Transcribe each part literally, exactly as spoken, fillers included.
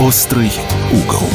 Острый угол.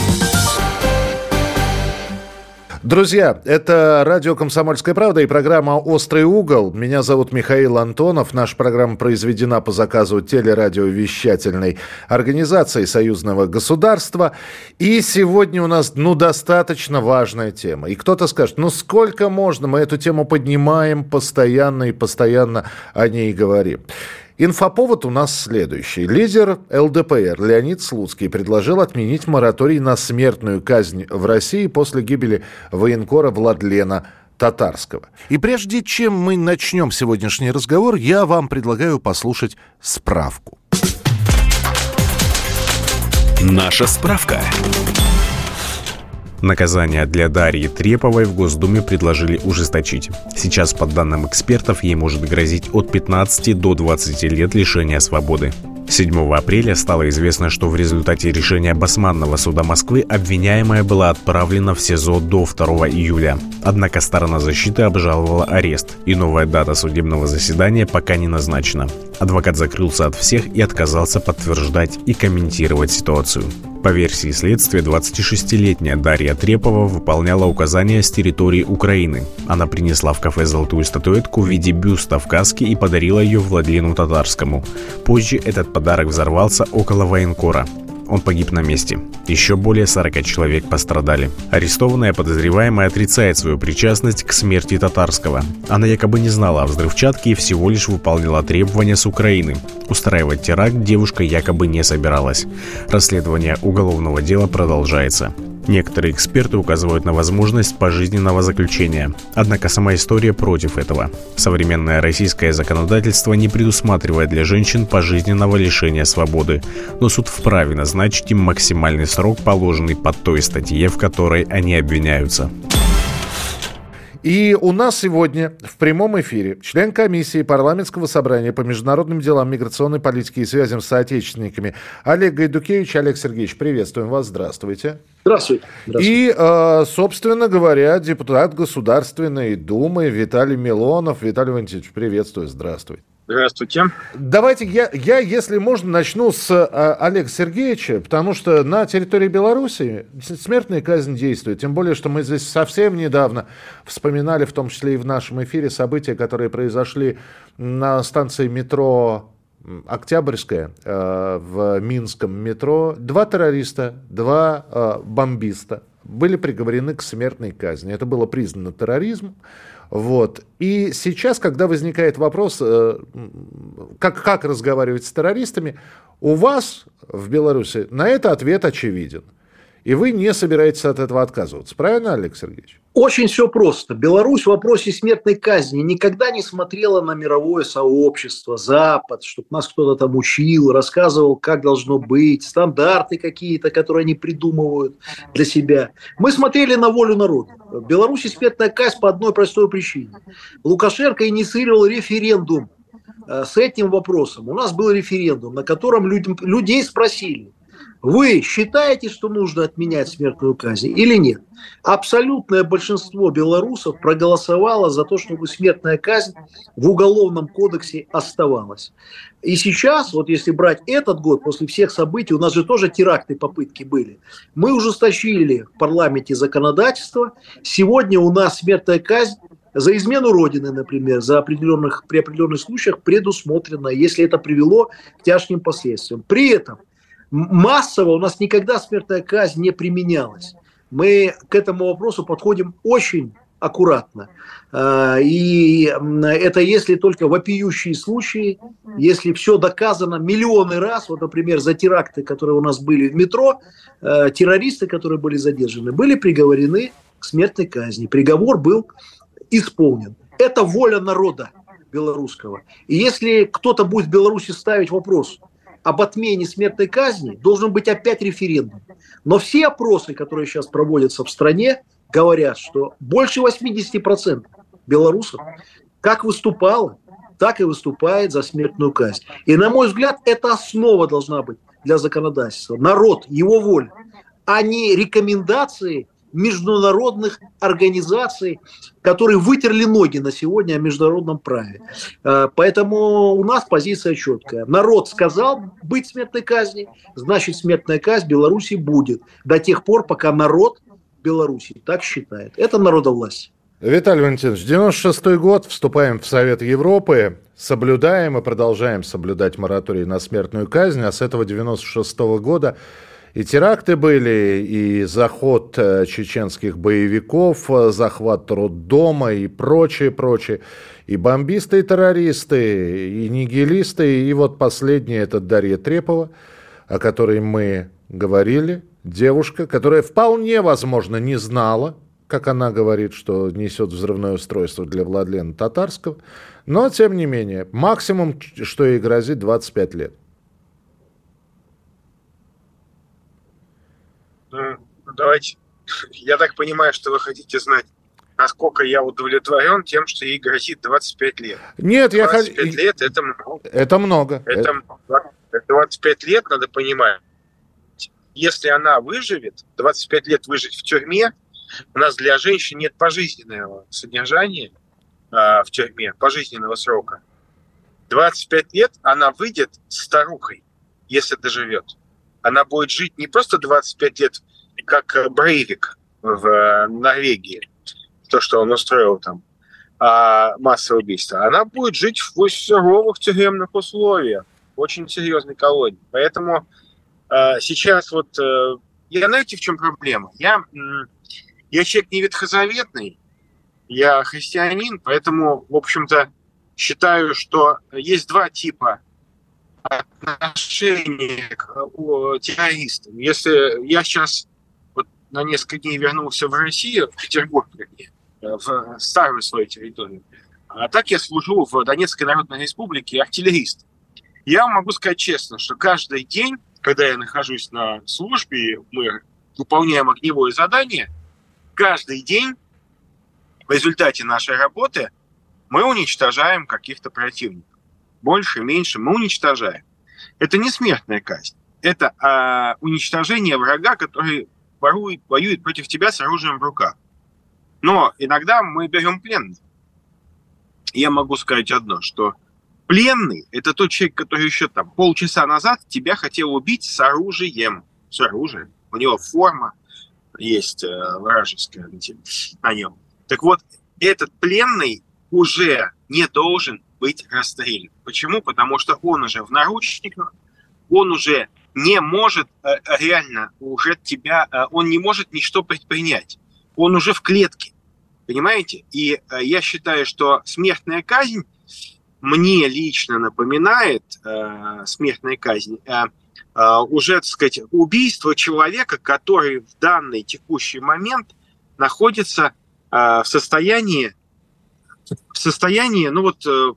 Друзья, это радио «Комсомольская правда» и программа «Острый угол». Меня зовут Михаил Антонов. Наша программа произведена по заказу телерадиовещательной организации Союзного государства. И сегодня у нас, ну, достаточно важная тема. И кто-то скажет, ну, сколько можно? Мы эту тему поднимаем постоянно и постоянно о ней говорим. Инфоповод у нас следующий. Лидер эл дэ пэ эр Леонид Слуцкий предложил отменить мораторий на смертную казнь в России после гибели военкора Владлена Татарского. И прежде чем мы начнем сегодняшний разговор, я вам предлагаю послушать справку. Наша справка. Наказание для Дарьи Треповой в Госдуме предложили ужесточить. Сейчас, по данным экспертов, ей может грозить от пятнадцати до двадцати лет лишения свободы. седьмого апреля стало известно, что в результате решения Басманного суда Москвы обвиняемая была отправлена в СИЗО до второго июля. Однако сторона защиты обжаловала арест, и новая дата судебного заседания пока не назначена. Адвокат закрылся от всех и отказался подтверждать и комментировать ситуацию. По версии следствия, двадцатишестилетняя Дарья Трепова выполняла указания с территории Украины. Она принесла в кафе золотую статуэтку в виде бюста в каске и подарила ее Владлену Татарскому. Позже этот подарок взорвался около военкора. Он погиб на месте. Еще более сорока человек пострадали. Арестованная подозреваемая отрицает свою причастность к смерти Татарского. Она якобы не знала о взрывчатке и всего лишь выполняла требования с Украины. Устраивать теракт девушка якобы не собиралась. Расследование уголовного дела продолжается. Некоторые эксперты указывают на возможность пожизненного заключения. Однако сама история против этого. Современное российское законодательство не предусматривает для женщин пожизненного лишения свободы. Но суд вправе назначить им максимальный срок, положенный по той статье, в которой они обвиняются. И у нас сегодня в прямом эфире член комиссии парламентского собрания по международным делам, миграционной политике и связям с соотечественниками Олег Гайдукевич. Олег Сергеевич, приветствуем вас. Здравствуйте. Здравствуйте. Здравствуйте. И, э, собственно говоря, депутат Государственной Думы Виталий Милонов. Виталий Валентинович, приветствую. Здравствуйте. Здравствуйте. Давайте я, я, если можно, начну с а, Олега Сергеевича, потому что на территории Беларуси смертная казнь действует. Тем более, что мы здесь совсем недавно вспоминали, в том числе и в нашем эфире, события, которые произошли на станции метро Октябрьская э, в Минском метро. Два террориста, два э, бомбиста были приговорены к смертной казни. Это было признано терроризмом. Вот. И сейчас, когда возникает вопрос, э, как, как разговаривать с террористами, у вас в Беларуси на это ответ очевиден. И вы не собираетесь от этого отказываться. Правильно, Олег Сергеевич? Очень все просто. Беларусь в вопросе смертной казни никогда не смотрела на мировое сообщество, Запад, чтобы нас кто-то там учил, рассказывал, как должно быть, стандарты какие-то, которые они придумывают для себя. Мы смотрели на волю народа. В Беларуси смертная казнь по одной простой причине. Лукашенко инициировал референдум с этим вопросом. У нас был референдум, на котором люд- людей спросили: вы считаете, что нужно отменять смертную казнь или нет? Абсолютное большинство белорусов проголосовало за то, чтобы смертная казнь в Уголовном кодексе оставалась. И сейчас, вот если брать этот год, после всех событий, у нас же тоже теракты, попытки были, мы ужесточили в парламенте законодательство. Сегодня у нас смертная казнь за измену Родины, например, за определенных, при определенных случаях предусмотрена, если это привело к тяжким последствиям. При этом массово у нас никогда смертная казнь не применялась. Мы к этому вопросу подходим очень аккуратно. И это если только вопиющие случаи, если все доказано миллионы раз. Вот, например, за теракты, которые у нас были в метро, террористы, которые были задержаны, были приговорены к смертной казни. Приговор был исполнен. Это воля народа белорусского. И если кто-то будет в Беларуси ставить вопрос об отмене смертной казни, должен быть опять референдум. Но все опросы, которые сейчас проводятся в стране, говорят, что больше восемьдесят процентов белорусов как выступало, так и выступает за смертную казнь. И, на мой взгляд, это основа должна быть для законодательства. Народ, его воля, а не рекомендации международных организаций, которые вытерли ноги на сегодня о международном праве. Поэтому у нас позиция четкая. Народ сказал быть смертной казни, значит смертная казнь в Беларуси будет до тех пор, пока народ Беларуси так считает. Это народовластие. Виталий Валентинович, девяносто шестой год, вступаем в Совет Европы, соблюдаем и продолжаем соблюдать мораторий на смертную казнь, а с этого девяносто шестого года и теракты были, и заход чеченских боевиков, захват роддома и прочее, прочее, и бомбисты, и террористы, и нигилисты, и вот последний это Дарья Трепова, о которой мы говорили, девушка, которая вполне возможно не знала, как она говорит, что несет взрывное устройство для Владлена Татарского. Но, тем не менее, максимум, что ей грозит, двадцать пять лет. Ну, давайте. Я так понимаю, что вы хотите знать, насколько я удовлетворен тем, что ей грозит двадцать пять лет. Нет, я хочу... двадцать пять лет – это много. Это много. Это двадцать пять лет, надо понимать. Если она выживет, двадцать пять лет выжить в тюрьме, у нас для женщин нет пожизненного содержания а, в тюрьме, пожизненного срока. двадцать пять лет она выйдет старухой, если доживет. Она будет жить не просто двадцать пять лет, как Брейвик в Норвегии, то, что он устроил там, а, массовое убийство. Она будет жить в суровых тюремных условиях, очень серьезной колонии. Поэтому а, сейчас вот... А, я, знаете, в чем проблема? Я... Я человек не ветхозаветный, я христианин, поэтому, в общем-то, считаю, что есть два типа отношения к террористам. Если я сейчас вот на несколько дней вернулся в Россию, в Петербург, вернее, в старую свою территорию, а так я служу в Донецкой Народной Республике артиллеристом. Я могу сказать честно, что каждый день, когда я нахожусь на службе, мы выполняем огневое задание, каждый день в результате нашей работы мы уничтожаем каких-то противников. Больше, меньше мы уничтожаем. Это не смертная казнь. Это а, уничтожение врага, который ворует, воюет против тебя с оружием в руках. Но иногда мы берем пленных. Я могу сказать одно, что пленный – это тот человек, который еще там полчаса назад тебя хотел убить с оружием. С оружием. У него форма есть э, вражеская на нем. Так вот, этот пленный уже не должен быть расстрелян. Почему? Потому что он уже в наручниках, он уже не может э, реально уже тебя, э, он не может ничто предпринять. Он уже в клетке. Понимаете? И э, я считаю, что смертная казнь мне лично напоминает э, смертная казнь э, Uh, уже, так сказать, убийство человека, который в данный текущий момент находится uh, в состоянии, в состоянии, ну вот, uh,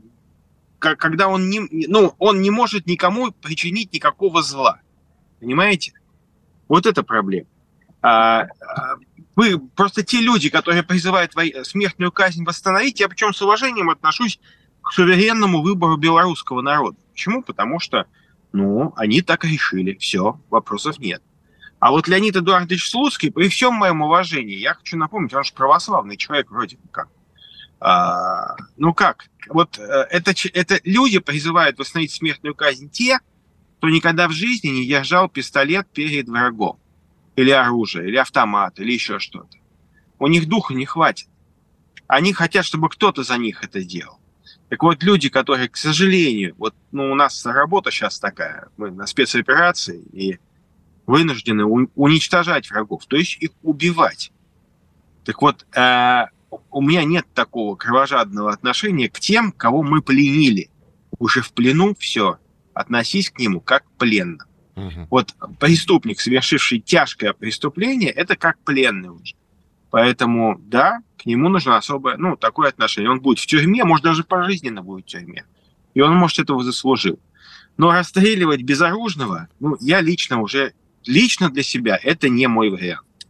когда он не, ну, он не может никому причинить никакого зла. Понимаете? Вот это проблема. Uh, uh, вы просто те люди, которые призывают смертную казнь восстановить, я причем с уважением отношусь к суверенному выбору белорусского народа. Почему? Потому что ну, они так решили. Все, вопросов нет. А вот Леонид Эдуардович Слуцкий, при всем моем уважении, я хочу напомнить, он же православный человек вроде как. А, ну как? Вот это, это люди призывают восстановить смертную казнь те, кто никогда в жизни не держал пистолет перед врагом. Или оружие, или автомат, или еще что-то. У них духа не хватит. Они хотят, чтобы кто-то за них это делал. Так вот, люди, которые, к сожалению, вот ну, у нас работа сейчас такая, мы на спецоперации и вынуждены у- уничтожать врагов, то есть их убивать. Так вот, э- у меня нет такого кровожадного отношения к тем, кого мы пленили. Уже в плену все, относись к нему как к пленному. Угу. Вот преступник, совершивший тяжкое преступление, это как пленный уже. Поэтому, да, к нему нужно особое, ну, такое отношение. Он будет в тюрьме, может, даже пожизненно будет в тюрьме. И он, может, этого заслужил. Но расстреливать безоружного, ну, я лично уже, лично для себя, это не мой вариант.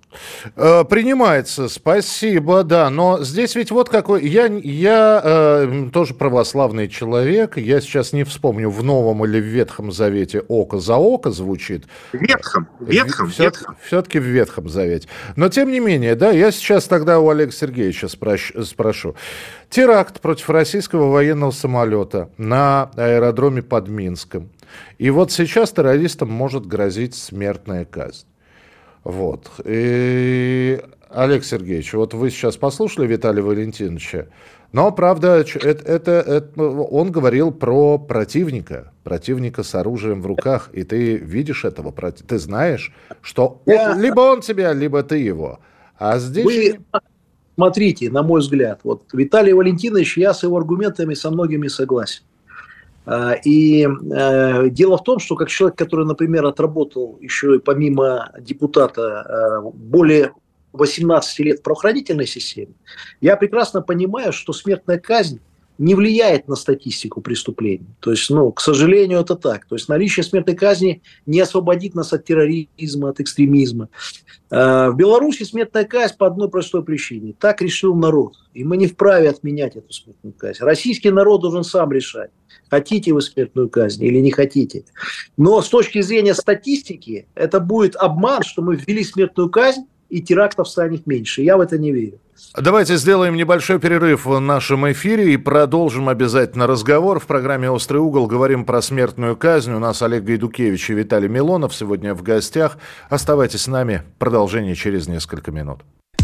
Принимается, спасибо, да, но здесь ведь вот какой, я, я э, тоже православный человек, я сейчас не вспомню, в Новом или в Ветхом Завете око за око звучит. В Ветхом, в Ветхом, Все, Ветхом. Все-таки в Ветхом Завете. Но тем не менее, да, я сейчас тогда у Олега Сергеевича спрошу, спрошу. Теракт против российского военного самолета на аэродроме под Минском. И вот сейчас террористам может грозить смертная казнь. Вот. И, Олег Сергеевич, вот вы сейчас послушали Виталия Валентиновича, но, правда, это, это, это, он говорил про противника, противника с оружием в руках, и ты видишь этого противника, ты знаешь, что Я... он, либо он тебя, либо ты его. А здесь... Вы смотрите, на мой взгляд, вот Виталий Валентинович, я с его аргументами со многими согласен. И э, дело в том, что как человек, который, например, отработал еще и помимо депутата э, более восемнадцати лет в правоохранительной системе, я прекрасно понимаю, что смертная казнь не влияет на статистику преступлений. То есть, ну, к сожалению, это так. То есть наличие смертной казни не освободит нас от терроризма, от экстремизма. Э, в Беларуси смертная казнь по одной простой причине. Так решил народ. И мы не вправе отменять эту смертную казнь. Российский народ должен сам решать. Хотите вы смертную казнь или не хотите. Но с точки зрения статистики, это будет обман, что мы ввели смертную казнь, и терактов станет меньше. Я в это не верю. Давайте сделаем небольшой перерыв в нашем эфире и продолжим обязательно разговор. В программе «Острый угол» говорим про смертную казнь. У нас Олег Гайдукевич и Виталий Милонов сегодня в гостях. Оставайтесь с нами. Продолжение через несколько минут.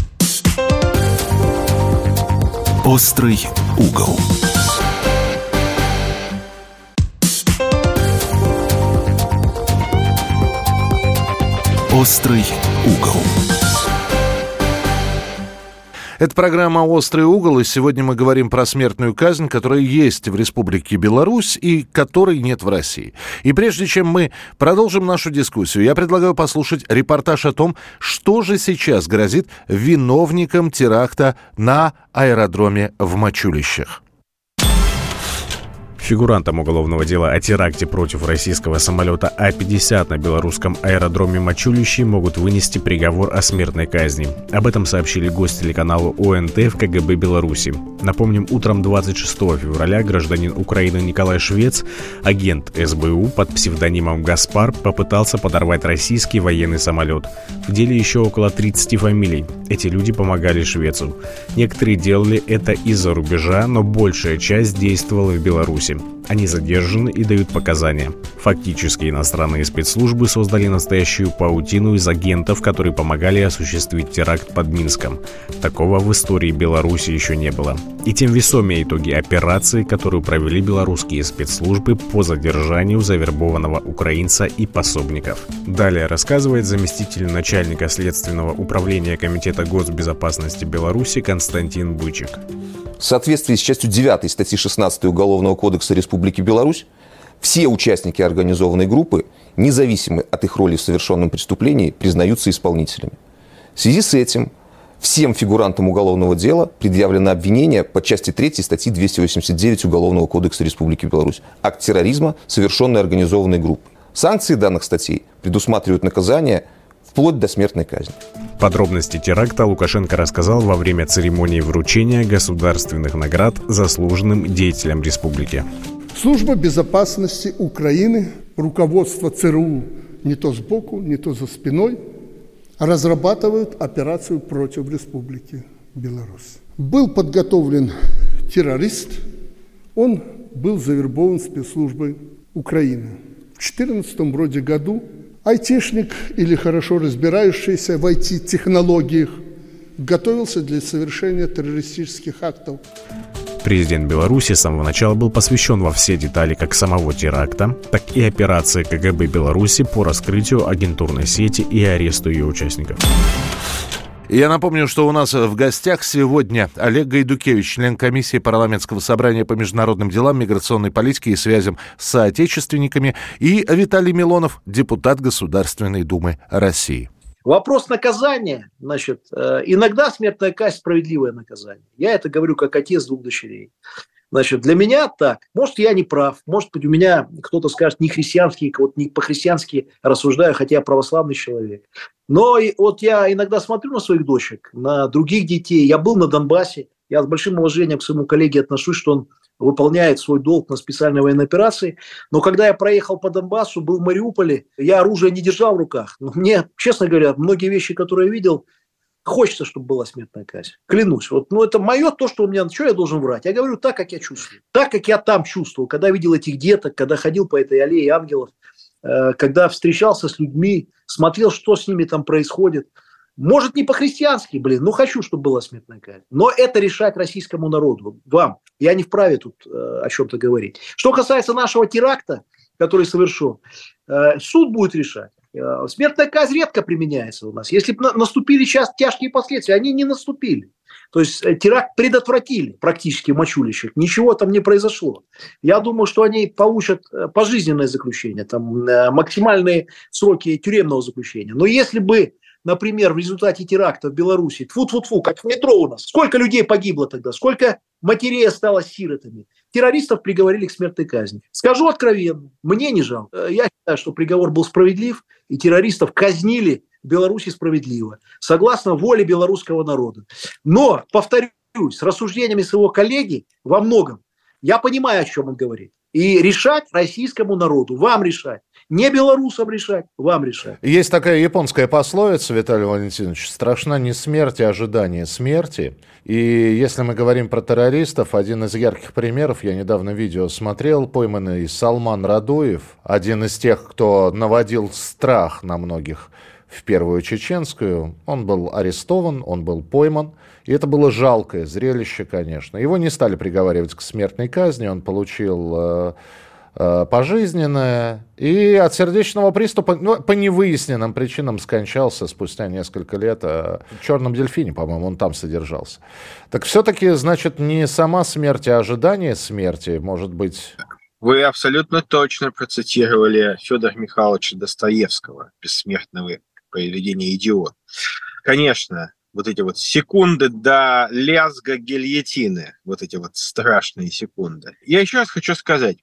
«Острый угол». «Острый угол». Это программа «Острый угол», и сегодня мы говорим про смертную казнь, которая есть в Республике Беларусь и которой нет в России. И прежде чем мы продолжим нашу дискуссию, я предлагаю послушать репортаж о том, что же сейчас грозит виновникам теракта на аэродроме в Мачулищах. Фигурантам уголовного дела о теракте против российского самолета А пятьдесят на белорусском аэродроме Мачулищи могут вынести приговор о смертной казни. Об этом сообщили гостелеканалу ОНТ в КГБ Беларуси. Напомним, утром двадцать шестого февраля гражданин Украины Николай Швец, агент эс бэ у под псевдонимом Гаспар, попытался подорвать российский военный самолет. В деле еще около тридцати фамилий. Эти люди помогали Швецу. Некоторые делали это из-за рубежа, но большая часть действовала в Беларуси. Они задержаны и дают показания. Фактически иностранные спецслужбы создали настоящую паутину из агентов, которые помогали осуществить теракт под Минском. Такого в истории Беларуси еще не было. И тем весомее итоги операции, которую провели белорусские спецслужбы по задержанию завербованного украинца и пособников. Далее рассказывает заместитель начальника Следственного управления Комитета госбезопасности Беларуси Константин Бычек. В соответствии с частью девятой статьи шестнадцатой Уголовного кодекса Республики Беларусь, все участники организованной группы, независимо от их роли в совершенном преступлении, признаются исполнителями. В связи с этим всем фигурантам уголовного дела предъявлено обвинение по части третьей статьи двести восемьдесят девять Уголовного кодекса Республики Беларусь «Акт терроризма, совершенный организованной группой». Санкции данных статей предусматривают наказание вплоть до смертной казни. Подробности теракта Лукашенко рассказал во время церемонии вручения государственных наград заслуженным деятелям республики. Служба безопасности Украины, руководство ЦРУ не то сбоку, не то за спиной, разрабатывают операцию против Республики Беларусь. Был подготовлен террорист, он был завербован спецслужбой Украины. В две тысячи четырнадцатом вроде году айтишник или хорошо разбирающийся в ай ти-технологиях готовился для совершения террористических актов. Президент Беларуси с самого начала был посвящен во все детали как самого теракта, так и операции КГБ Беларуси по раскрытию агентурной сети и аресту ее участников. Я напомню, что у нас в гостях сегодня Олег Гайдукевич, член комиссии парламентского собрания по международным делам, миграционной политике и связям с соотечественниками, и Виталий Милонов, депутат Государственной Думы России. Вопрос наказания, значит, иногда смертная казнь – справедливое наказание. Я это говорю как отец двух дочерей. Значит, для меня так. Может, я не прав. Может быть, у меня кто-то скажет не христианский, вот не по-христиански рассуждаю, хотя я православный человек. Но вот я иногда смотрю на своих дочек, на других детей. Я был на Донбассе. Я с большим уважением к своему коллеге отношусь, что он выполняет свой долг на специальной военной операции. Но когда я проехал по Донбассу, был в Мариуполе, я оружие не держал в руках. Но мне, честно говоря, многие вещи, которые я видел, хочется, чтобы была смертная казнь. Клянусь. Вот, ну, это мое то, что у меня... Что я должен врать? Я говорю так, как я чувствую. Так, как я там чувствовал, когда видел этих деток, когда ходил по этой аллее ангелов, э, когда встречался с людьми, смотрел, что с ними там происходит. Может, не по-христиански, блин, но хочу, чтобы была смертная казнь. Но это решать российскому народу, вам. Я не вправе тут э, о чем-то говорить. Что касается нашего теракта, который совершен, э, суд будет решать. Э, смертная казнь редко применяется у нас. Если бы на- наступили сейчас тяжкие последствия, они не наступили. То есть э, теракт предотвратили практически в мочулищах. Ничего там не произошло. Я думаю, что они получат э, пожизненное заключение, там, э, максимальные сроки тюремного заключения. Но если бы, например, в результате теракта в Беларуси, тьфу-тьфу-тьфу, как в метро у нас, сколько людей погибло тогда, сколько матерей осталось сиротами. Террористов приговорили к смертной казни. Скажу откровенно, мне не жалко. Я считаю, что приговор был справедлив, и террористов казнили в Беларуси справедливо, согласно воле белорусского народа. Но, повторюсь, с рассуждениями своего коллеги во многом я понимаю, о чем он говорит. И решать российскому народу, вам решать. Не белорусам решать, вам решать. Есть такая японская пословица, Виталий Валентинович: страшна не смерть, а ожидание смерти. И если мы говорим про террористов, один из ярких примеров, я недавно видео смотрел, пойманный Салман Радуев, один из тех, кто наводил страх на многих в Первую Чеченскую. Он был арестован, он был пойман. И это было жалкое зрелище, конечно. Его не стали приговаривать к смертной казни, он получил э, э, пожизненное. И от сердечного приступа, ну, по невыясненным причинам скончался спустя несколько лет. Э, в «Черном дельфине», по-моему, он там содержался. Так все-таки, значит, не сама смерть, а ожидание смерти, может быть... Вы абсолютно точно процитировали Федора Михайловича Достоевского, бессмертного произведения «Идиот». Конечно, вот эти вот секунды до лязга гильотины, вот эти вот страшные секунды. Я еще раз хочу сказать,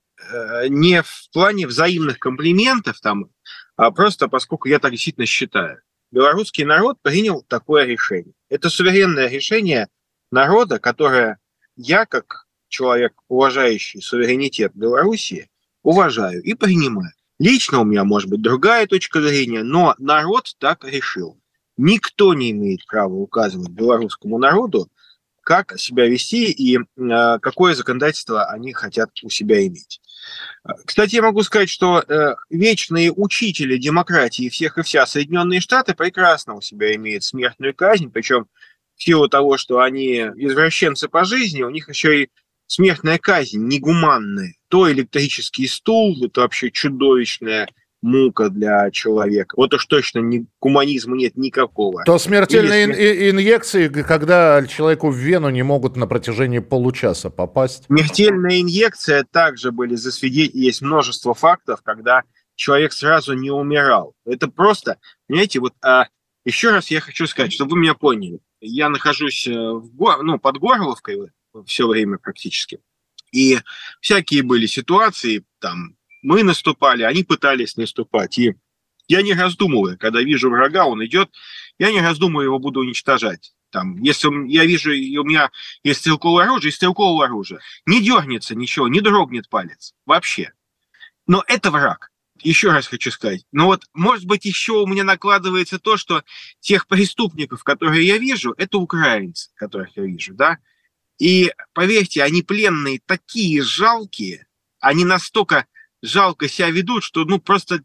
не в плане взаимных комплиментов, там, а просто поскольку я так действительно считаю. Белорусский народ принял такое решение. Это суверенное решение народа, которое я, как человек, уважающий суверенитет Белоруссии, уважаю и принимаю. Лично у меня может быть другая точка зрения, но народ так решил. Никто не имеет права указывать белорусскому народу, как себя вести и э, какое законодательство они хотят у себя иметь. Кстати, я могу сказать, что э, вечные учители демократии всех и вся Соединенные Штаты прекрасно у себя имеют смертную казнь, причем в силу того, что они извращенцы по жизни, у них еще и смертная казнь негуманная. То электрический стул, это вообще чудовищная мука для человека. Вот уж точно ни, гуманизма нет никакого. То смертельные Или... ин- инъекции, когда человеку в вену не могут на протяжении получаса попасть. Смертельная инъекция также были засвидетельствованы. Есть множество фактов, когда человек сразу не умирал. Это просто, понимаете, вот а, еще раз я хочу сказать, чтобы вы меня поняли. Я нахожусь в гор... ну, под Горловкой все время практически. И всякие были ситуации, там, мы наступали, они пытались наступать. И я не раздумываю, когда вижу врага, он идет, я не раздумываю, его буду уничтожать. Там, если я вижу, у меня есть стрелковое оружие, есть стрелковое оружие. Не дернется ничего, не дрогнет палец. Вообще. Но это враг. Еще раз хочу сказать. Но вот, может быть, еще у меня накладывается то, что тех преступников, которые я вижу, это украинцы, которых я вижу, да. И, поверьте, они пленные такие жалкие, они настолько жалко себя ведут, что, ну, просто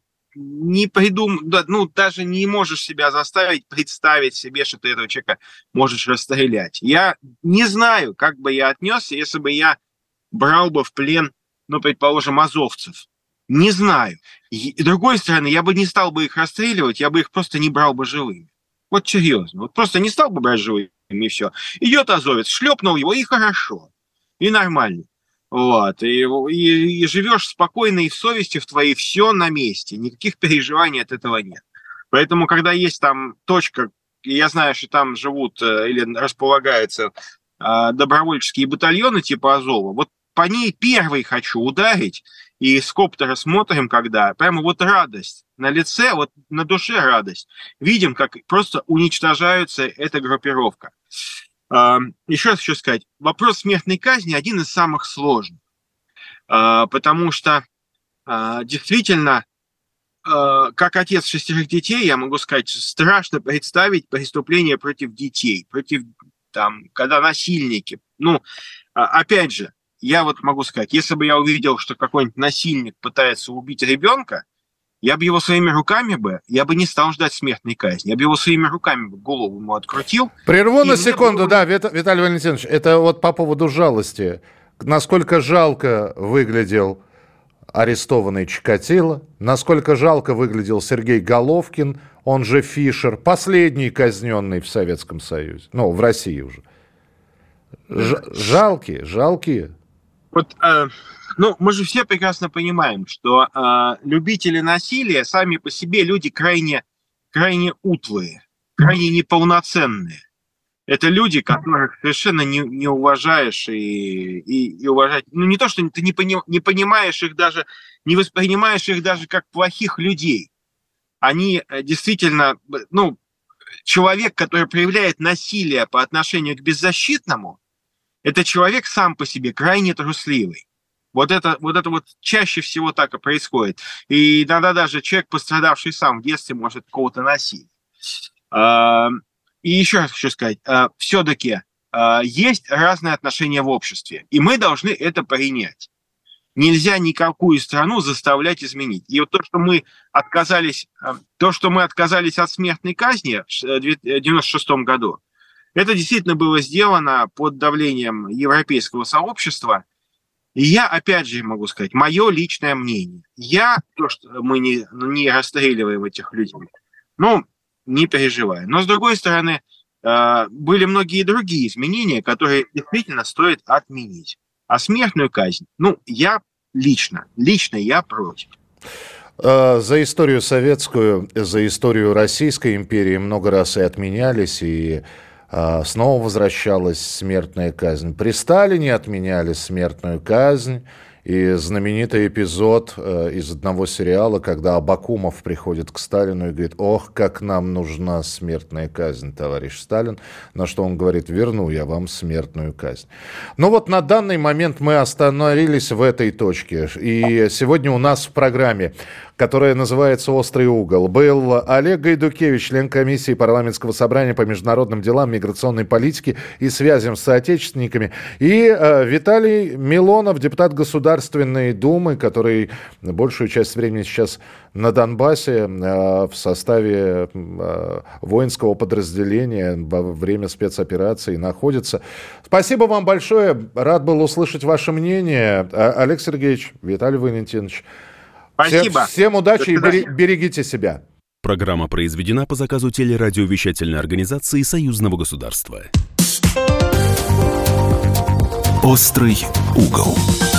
не придум... ну, даже не можешь себя заставить представить себе, что ты этого человека можешь расстрелять. Я не знаю, как бы я отнесся, если бы я брал бы в плен, ну, предположим, азовцев. Не знаю. И, с другой стороны, я бы не стал бы их расстреливать, я бы их просто не брал бы живыми. Вот серьезно. Вот просто не стал бы брать живыми, и все. Идет азовец, шлепнул его, и хорошо. И нормально. Вот, и, и, и живешь спокойно и в совести в твоей, все на месте, никаких переживаний от этого нет. Поэтому, когда есть там точка, и я знаю, что там живут или располагаются добровольческие батальоны типа Азова, вот по ней первый хочу ударить, и с коптера смотрим, когда прямо вот радость на лице, вот на душе радость. Видим, как просто уничтожается эта группировка. Еще раз хочу сказать, вопрос смертной казни один из самых сложных, потому что действительно, как отец шестерых детей, я могу сказать, страшно представить преступление против детей, против, там, когда насильники. Ну, опять же, я вот могу сказать, если бы я увидел, что какой-нибудь насильник пытается убить ребенка, я бы его своими руками бы, я бы не стал ждать смертной казни. Я бы его своими руками бы голову ему открутил. Прерву на секунду, бы... да, Виталий Валентинович, это вот по поводу жалости. Насколько жалко выглядел арестованный Чикатило, насколько жалко выглядел Сергей Головкин, он же Фишер, последний казненный в Советском Союзе, ну, в России уже. Ж- жалкие, жалкие. Вот, э, ну, мы же все прекрасно понимаем, что э, любители насилия сами по себе люди крайне, крайне утлые, крайне неполноценные. Это люди, которых совершенно не, не уважаешь и, и, и уважать. Ну, не то, что ты не, пони, не понимаешь их даже, не воспринимаешь их даже как плохих людей. Они действительно, ну, человек, который проявляет насилие по отношению к беззащитному, это человек сам по себе крайне трусливый. Вот это, вот это вот чаще всего так и происходит. И иногда даже человек, пострадавший сам в детстве, может кого-то насилить. И еще раз хочу сказать, все-таки есть разные отношения в обществе, и мы должны это принять. Нельзя никакую страну заставлять изменить. И вот то, что мы отказались, то, что мы отказались от смертной казни в девяносто шестом году, это действительно было сделано под давлением европейского сообщества. И я, опять же, могу сказать, мое личное мнение. Я, то, что мы не, не расстреливаем этих людей, ну, не переживаю. Но, с другой стороны, были многие другие изменения, которые действительно стоит отменить. А смертную казнь, ну, я лично, лично я против. За историю советскую, за историю Российской империи много раз и отменялись, и снова возвращалась смертная казнь. При Сталине отменяли смертную казнь. И знаменитый эпизод э, из одного сериала, когда Абакумов приходит к Сталину и говорит: ох, как нам нужна смертная казнь, товарищ Сталин. На что он говорит: верну я вам смертную казнь. Но вот на данный момент мы остановились в этой точке. И сегодня у нас в программе, которая называется «Острый угол», был Олег Гайдукевич, член комиссии парламентского собрания по международным делам, миграционной политике и связям с соотечественниками, и э, Виталий Милонов, депутат Государственной Думы, который большую часть времени сейчас на Донбассе э, в составе э, воинского подразделения во время спецоперации находится. Спасибо вам большое. Рад был услышать ваше мнение. Олег Сергеевич, Виталий Валентинович. Спасибо. Всем, всем удачи и берегите себя. Программа произведена по заказу телерадиовещательной организации Союзного государства. «Острый угол».